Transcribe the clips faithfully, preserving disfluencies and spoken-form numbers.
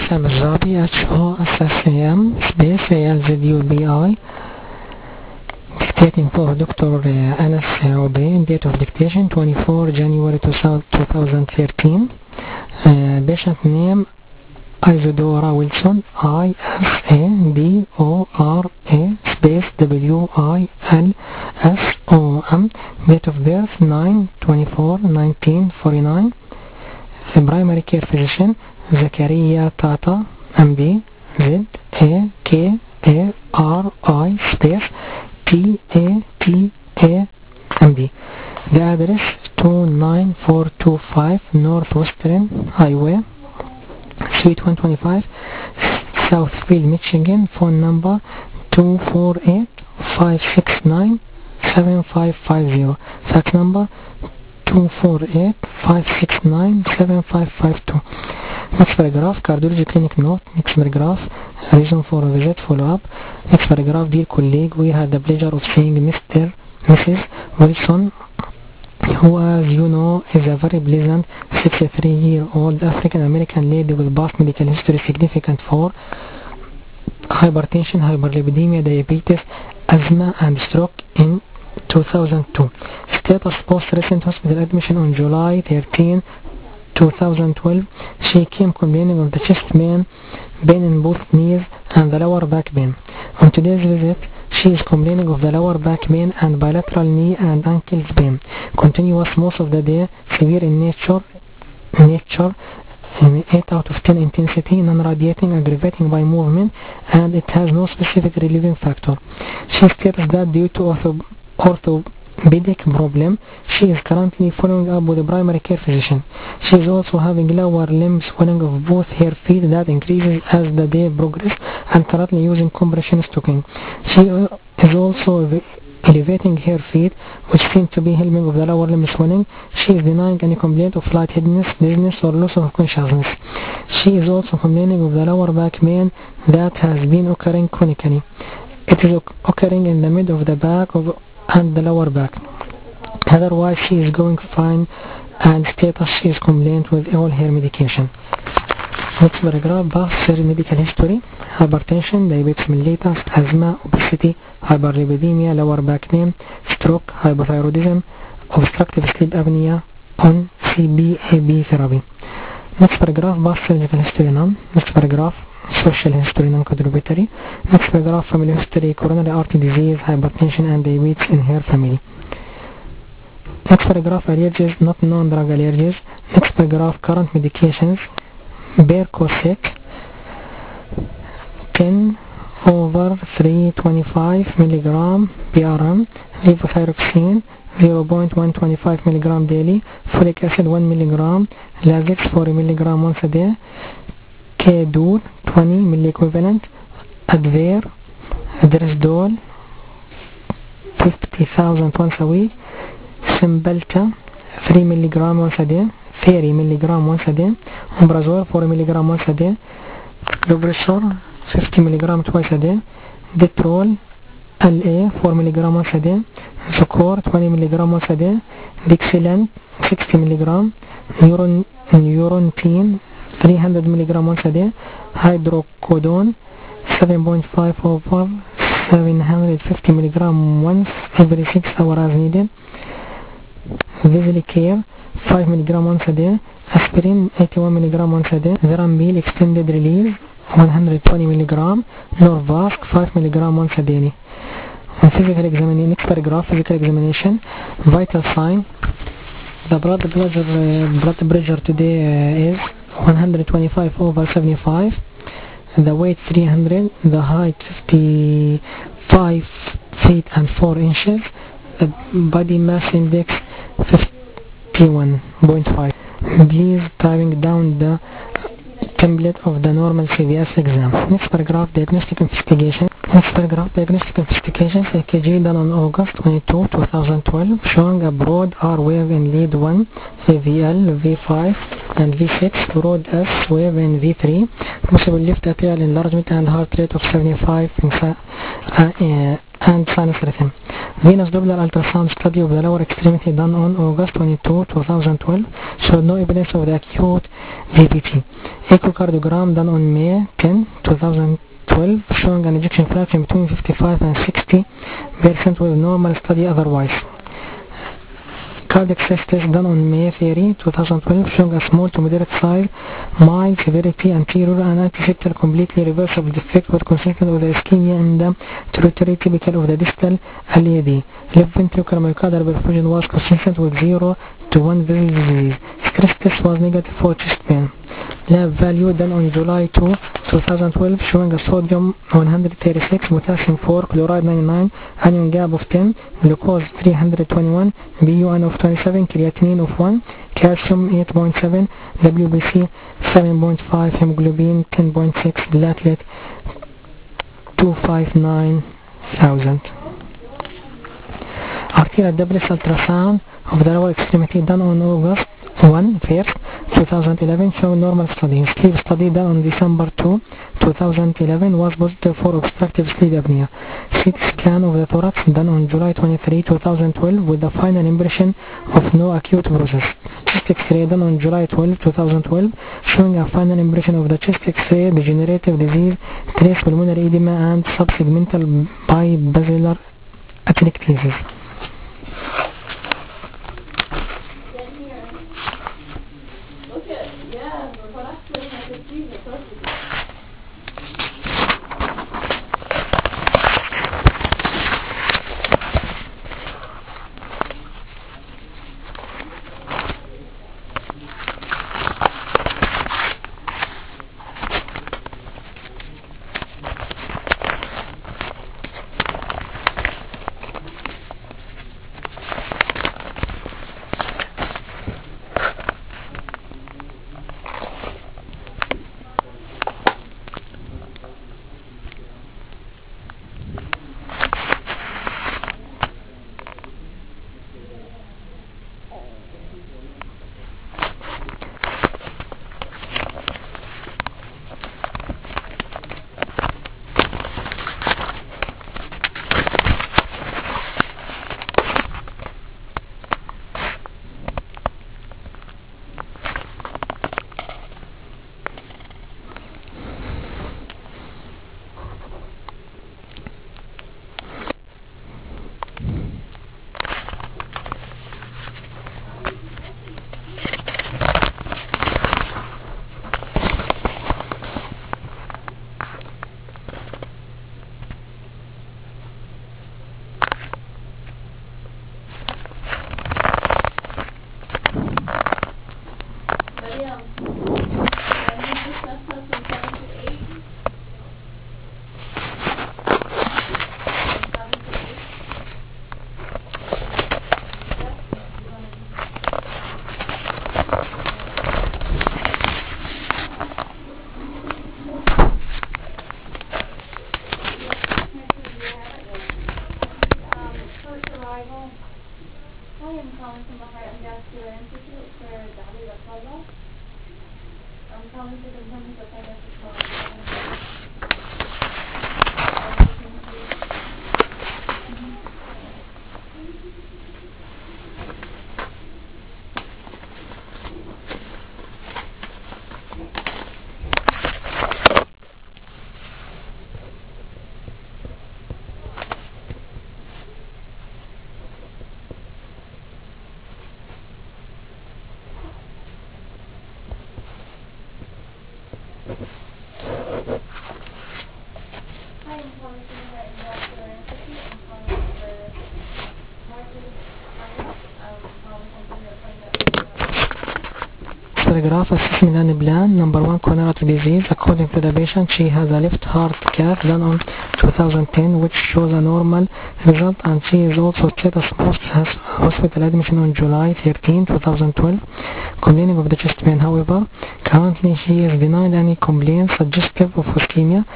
Sam Zabi, H O S S A M, space A L Z U B I. Dictating for Doctor uh, Anas Obey, date of dictation twenty-fourth January two thousand thirteen. Uh, patient name Isidora Wilson, I S A D O R A space W I L S O M. Date of birth nine twenty-four nineteen forty-nine. Uh, primary care physician Zakaria Tata, M D, Z A K A R I space T A T A M D. The address two nine four two five Northwestern Highway, Suite one twenty-five, Southfield, Michigan. Phone number two four eight five six nine seven five five zero. Fax number two four eight five six nine seven five five two. Next paragraph, cardiology clinic note. Next paragraph, reason for visit, follow up. Next paragraph, dear colleague, we had the pleasure of seeing Mister Missus Wilson, who, as you know, is a very pleasant sixty-three-year-old African-American lady with past medical history significant for hypertension, hyperlipidemia, diabetes, asthma, and stroke in two thousand two. Status post recent hospital admission on July thirteenth two thousand twelve. She came complaining of the chest pain, pain in both knees, and the lower back pain. On today's visit, she is complaining of the lower back pain and bilateral knee and ankles pain, continuous most of the day, severe in nature, nature, in eight out of ten intensity, non-radiating, aggravating by movement, and it has no specific relieving factor. She states that due to ortho, orthopedic problem, she is currently following up with a primary care physician. She is also having lower limb swelling of both her feet that increases as the day progresses, and currently using compression stocking. She uh, is also elevating her feet, which seem to be helping with the lower limb swelling. She is denying any complaint of lightheadedness, dizziness, or loss of consciousness. She is also complaining of the lower back pain that has been occurring chronically. It is occurring in the mid of the back of and the lower back. Otherwise, she is going fine, and status she is compliant with all her medication. Next paragraph, past medical history: hypertension, diabetes mellitus, asthma, obesity, hyperlipidemia, lower back pain, stroke, hypothyroidism, obstructive sleep apnea, on C B A B therapy. Next paragraph, past surgical history none. Next paragraph, social history non-contributory. Next paragraph, family history, coronary artery disease, hypertension, and diabetes in her family. Next paragraph, allergies, not known drug allergies. Next paragraph, current medications: Percocet ten over three twenty-five milligram P R M, levothyroxine zero point one two five milligram daily, folic acid one milligram, Lasix four milligram once a day, K-Dur twenty milliequivalent, Advair, Dresdol fifty thousand once a week, Cymbalta three milligram once a day, thirty milligram once a day, Omeprazole four milligram once a day, Lobressor fifty milligram twice a day, Detrol L A four milligram once a day, Zocor twenty milligram once a day, Dixilent sixty milligram, Neuron, Neurontin three hundred milligram once a day, Hydrocodone seven point five over seven hundred fifty milligram once every six hours as needed, Vesilicare five milligram once a day, Aspirin eighty-one milligram once a day, Verambil extended release one hundred twenty milligram, Norvasc five milligram once a day. On physical examination, next paragraph, physical examination, vital sign. The blood pressure, uh, blood pressure today uh, is one hundred twenty-five over seventy-five, the weight three hundred, the height fifty-five feet and four inches, the body mass index fifty-one point five. Please typing down the template of the normal C V S exam. Next paragraph, diagnostic investigation. Next paragraph, diagnostic investigations, E K G done on August twenty-second two thousand twelve, showing a broad R wave in lead one, A V L, V five, and V six, broad S wave in V three, possible left atrial enlargement and heart rate of seventy-five uh, uh, and sinus rhythm. Venous Doppler ultrasound study of the lower extremity done on August twenty-second, twenty twelve showed no evidence of the acute D V T. Echocardiogram done on May tenth, twenty twelve showing an ejection fraction between fifty-five and sixty percent with normal study otherwise. Cardiac stress test done on May thirtieth, twenty twelve showing a small to moderate size, mild severity anterior and antiseptal completely reversible defect was consistent with the ischemia in the territory typical of the distal L A D. Left ventricular myocardial perfusion was consistent with zero to one vessel disease. Stress test was negative for chest pain. Lab value done on July second, twenty twelve showing a sodium one hundred thirty-six, potassium four, chloride ninety-nine, anion gap of ten, glucose three hundred twenty-one, B U N of twenty-seven, creatinine of one, calcium eight point seven, W B C seven point five, hemoglobin ten point six, platelet two hundred fifty-nine thousand. Arterial doubles ultrasound of the lower extremity done on August first, twenty eleven showed normal study. Sleep study done on December second, twenty eleven was positive for obstructive sleep apnea. C T scan of the thorax done on July twenty-third, twenty twelve with the final impression of no acute bruises. Chest X-ray done on July twelfth, twenty twelve showing a final impression of the chest X-ray, degenerative disease, trace pulmonary edema and subsegmental bibasilar atelectasis. Paragraph assessment and plan. Number one, coronary artery disease. According to the patient, she has a left heart cath done on two thousand ten, which shows a normal result, and she is also status post has hospital admission on July thirteenth, twenty twelve, complaining of the chest pain. However, currently she is denied any complaints suggestive of ischemia.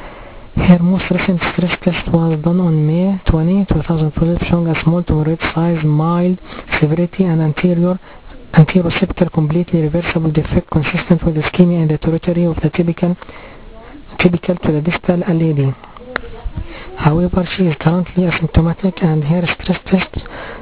Her most recent stress test was done on May twentieth, twenty twelve, showing a small to moderate size, mild severity, and anterior anteroseptal completely reversible defect consistent with ischemia in the territory of the typical typical to the distal L A D. However, she is currently asymptomatic and her stress test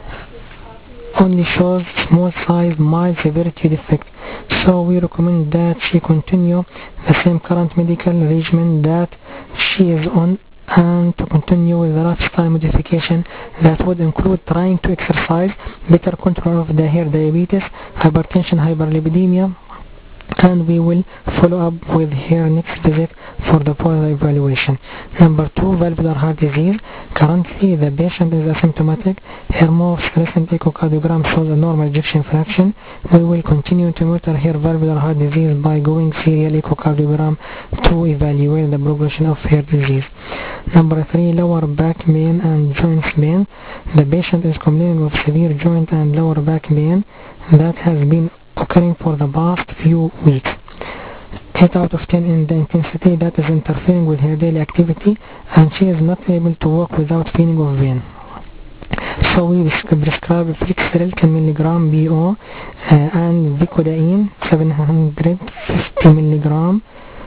only shows small size mild severity defect, so we recommend that she continue the same current medical regimen that she is on and to continue with the lifestyle modification that would include trying to exercise, better control of the hair diabetes, hypertension, hyperlipidemia, and we will follow up with her next visit for the further evaluation. Number two, valvular heart disease. Currently, the patient is asymptomatic. Her most recent echocardiogram shows a normal ejection fraction. We will continue to monitor her valvular heart disease by going serial echocardiogram to evaluate the progression of her disease. Number three, lower back pain and joint pain. The patient is complaining of severe joint and lower back pain that has been occurring for the past few weeks. eight out of ten in the intensity that is interfering with her daily activity, and she is not able to walk without feeling of pain. So we prescribe Flixeril ten milligram B O uh, and Vicodin seven hundred fifty milligram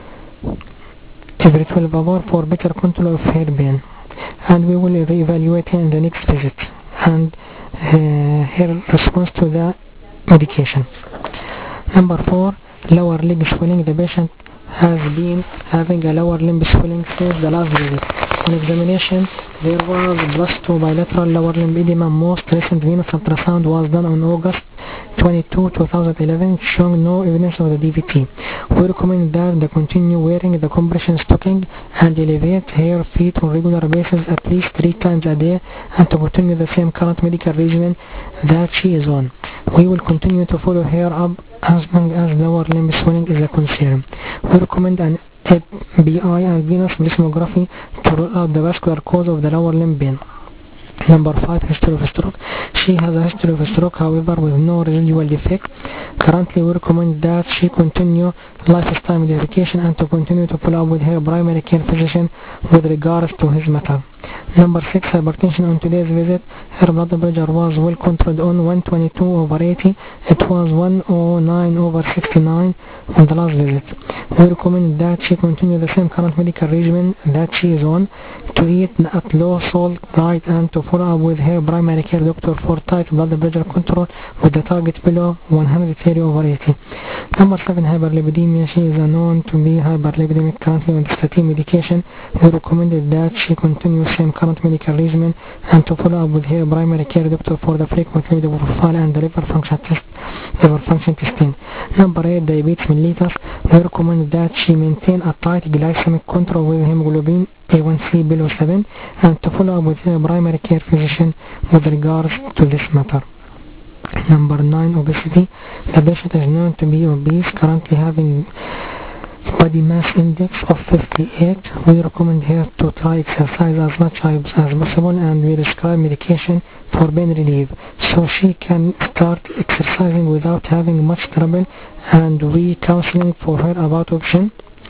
every twelve hours for better control of her pain, and we will re-evaluate her in the next visit and uh, her response to the medication. Number four, lower leg swelling. The patient has been having a lower limb swelling since the last visit. On examination, there was plus two bilateral lower limb edema. Most recent venous ultrasound was done on August twenty-second, two thousand eleven, showing no evidence of the D V T. We recommend that they continue wearing the compression stocking and elevate her feet on regular basis at least three times a day, and to continue the same current medical regimen that she is on. We will continue to follow her up as long as lower limb swelling is a concern. We recommend an A B I and venous plethysmography to rule out the vascular cause of the lower limb pain. Number five, history of stroke. She has a history of stroke, however, with no residual defect. Currently, we recommend that she continue lifestyle modification and to continue to follow up with her primary care physician with regards to his matter. Number six, hypertension. On today's visit, her blood pressure was well controlled on one twenty-two over eighty. It was one oh nine over sixty-nine on the last visit. We recommend that she continue the same current medical regimen that she is on, to eat at low salt diet and to follow up with her primary care doctor for tight blood pressure control with the target below one hundred thirty over eighty. Number seven, hyperlipidemia. She is known to be hyperlipidemic currently on statin medication. We recommended that she continue same current medical regimen and to follow up with her primary care doctor for the frequent lipid profile and the liver function test, liver function testing. Number eight, diabetes mellitus. We recommend that she maintain a tight glycemic control with hemoglobin A one C below seven and to follow up with her primary care physician with regards to this matter. Number nine, obesity. The patient is known to be obese, currently having body mass index of fifty-eight. We recommend her to try exercise as much as possible, and we prescribe medication for pain relief so she can start exercising without having much trouble, and we counseling for her about option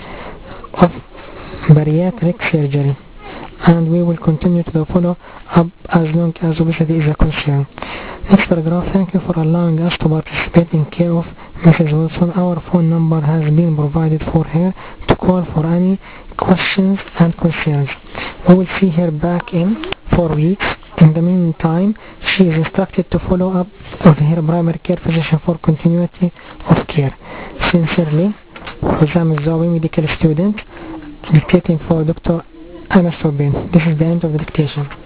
of bariatric surgery, and we will continue to follow up as long as obesity is a concern. Next paragraph. Thank you for allowing us to participate in care of Missus Wilson. Our phone number has been provided for her to call for any questions and concerns. We will see her back in four weeks. In the meantime, she is instructed to follow up with her primary care physician for continuity of care. Sincerely, Hosam Zawi, medical student, dictating for Doctor Anas Sobin. This is the end of the dictation.